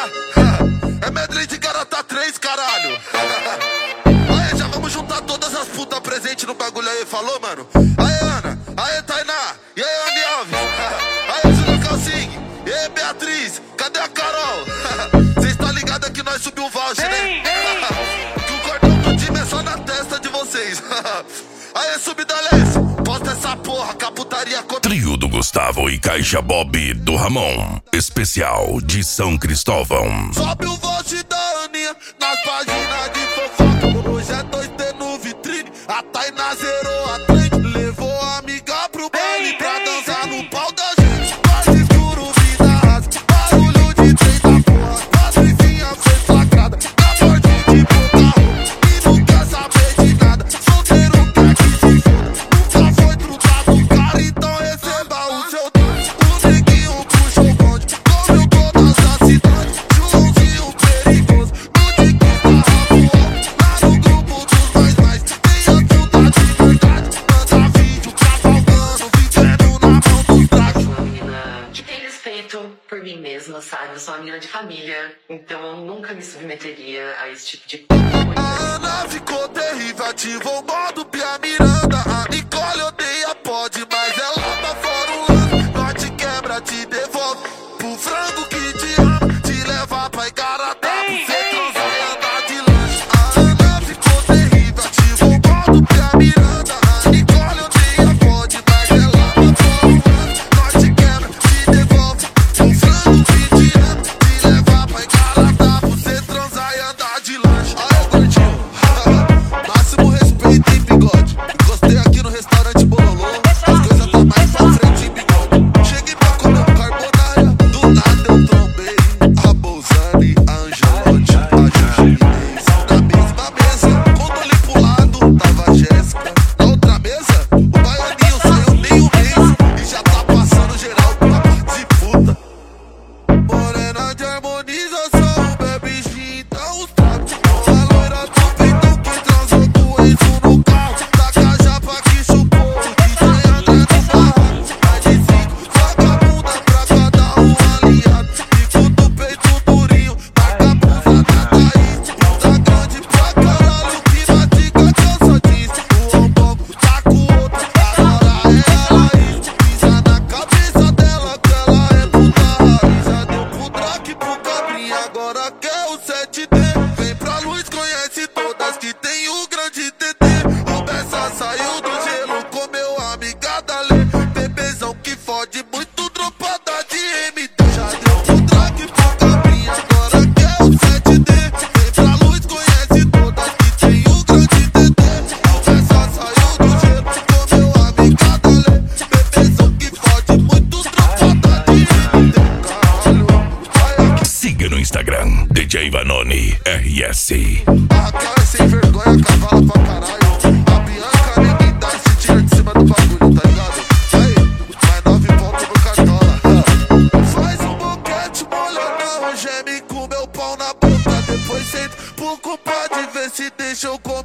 É medley de Garota 3, caralho. Aí, já vamos juntar todas as putas presentes no bagulho aí, falou, mano? Aí, Ana, aí, Tainá, e aí, Anne Alves, aí, Júlia Calcing, e aí, Beatriz, cadê a Carol? Cês tá ligado que nós subiu o voucher, né? Que o cordão do time é só na testa de vocês. Aí, Subdalês, posta essa porra, que a putaria contra... Trio do Gustavo e Caixa Bob do Ramon, especial de São Cristóvão. Sobe o voucher da Aninha nas páginas de fofoca. Hoje é 2T no vitrine, a Tainá zerou a trend. Levou a amiga pro baile pra dançar no pau da gente. Quase escuro, vida rasa, barulho de trem da porra. Quase vinha fez lacrada, na porta de boca roupa. E não quer saber de nada, solteiro quer que se foda. Nunca foi trutado, cara, então receba o seu doce. O neguinho puxou o bonde, comeu todas as cidades. Joãozinho perigoso, no de que tava voando. Lá no grupo dos mais, tem a puta de verdade. Manda vídeo cavalgando, vivendo na mão dos dragos. Sou uma menina que tem respeito por mim mesma, sabe? Eu sou uma menina de família, então eu nunca me submeteria a esse tipo de coisa. A Ana ficou terrível, ativou o modo Pia Miranda. A Nicole odeia pode, mas ela tá fora um lance. Norte quebra, te devolve pro frango que te ama. Te leva pra Igarapá, pra você transar e andar de lanche. A Ana ficou terrível, ativou o modo Pia Miranda. A Nicole odeia pode, mas ela tá fora um lance. Norte quebra, te devolve pro frango que te ama. Te levar pra Igarapá, pra você transar e andar de lanche. Aí, gordinho, máximo respeito, hein, bigode. Encostei aqui no restaurante Bololô, as coisas tá mais pra frente, hein, bigode. Cheguei pra comer um carbonara, do nada eu trombei a Bolzani, a Angelotti, a Gigi Inês. Na mesma mesa, quando olhei pro lado, tava a Jéssica. Na outra mesa, o baianinho saiu nem um mês e já tá passando geral pra disputa. Morena de harmonização, bebe gin, dá uns trapos. A loira do peitão que transou com isso no carro. Taca a japa que chupou, DJ André no barraco. Mais de 5, vagabunda pra cada um aliado. Bico do peito durinho, marca a blusa da Thaís. Blusa grande pra caralho, que matica calça jeans. O Ambongo tá com outra, agora é a Laís. Pisa na cabeça dela que ela é puta raiz. Já deu pro Drac, pro Cabrinha, agora quer o 7D. Vem pra luz, conhece todas que tem o grande TT. O Bessa saiu do gelo, comeu a amiga da Lê. Bebezão que fode muito, dropada de MD. Já deu pro Drac, pro Cabrinha, agora quer o 7D. Vem pra luz, conhece todas que tem o grande TT. O Bessa saiu do gelo, comeu a amiga da Lê. Bebezão que fode muito, dropada de MD. Caralho, vai aqui. Siga no Instagram, DJ Vanoni RS. A Raquel é sem vergonha, cavala pra caralho. A Bianca ninguém dá esse tiro de cima do bagulho, tá ligado? Aí, mais 9 pontos no cartola. Faz um boquete molhadão, geme com meu pau na boca. Depois senta pro culpa de ver se deixa eu